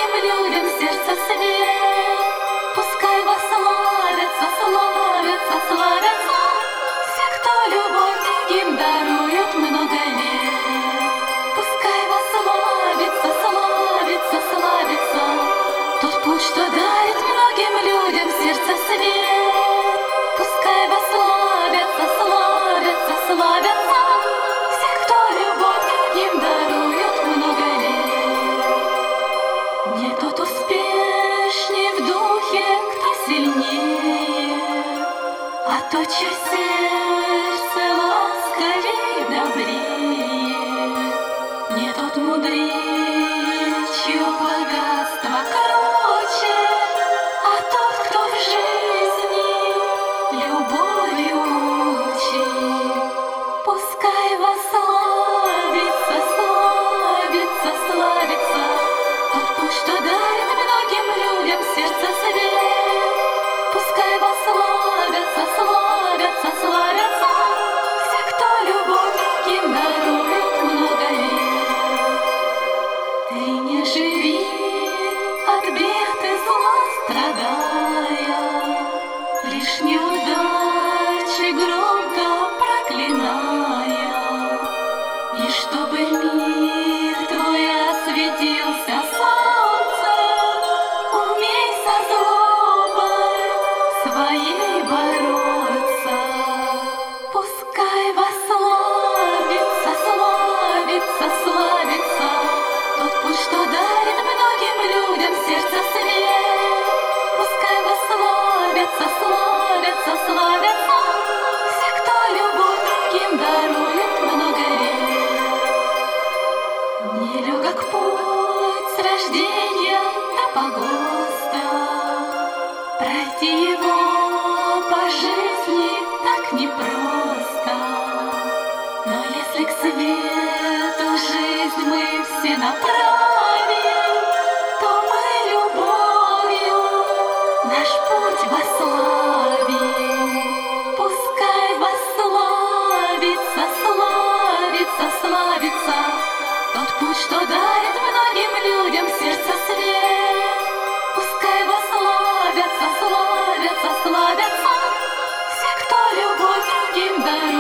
многим людям сердце свет. Пускай восславятся, славятся, славятся все, кто любовь другим дарует много лет. Пускай восславится, славится, славится тот путь, что дарит многим людям сердце свет. Пускай восславятся, славятся, славятся все, кто любовь другим дарует много лет. Не тот успешней в духе, кто сильнее, а тот, чье сердце ласковей добрее. Не тот мудрее, чье богатство короче, а тот, кто в жизни любовью учит. Пускай восславится, славится, славится тот путь, что дарит многим людям сердце свет. Пускай восславятся, славятся, славятся все, кто любовь другим дарует много лет. Ты не живи от бед и зла страдая, лишь неудачи громко проклиная. И чтобы мир твой осветился солнцем, умей со злобой своей бороться. Пускай восславится, славится, славится тот путь, что дарит многим людям сердце свет. Пускай восславятся, славятся, славятся все, кто любовь другим дарует много лет. Нелегок путь с рождения до погоста, пройти его по жизни так непросто. Но если к свету жизнь мы все направим, то мы любовью наш путь восславим. Пускай восславится, славится, славится тот путь, что дарит многим людям сердце свет. Пускай восславятся, славятся, славятся все, кто любовь другим дарует.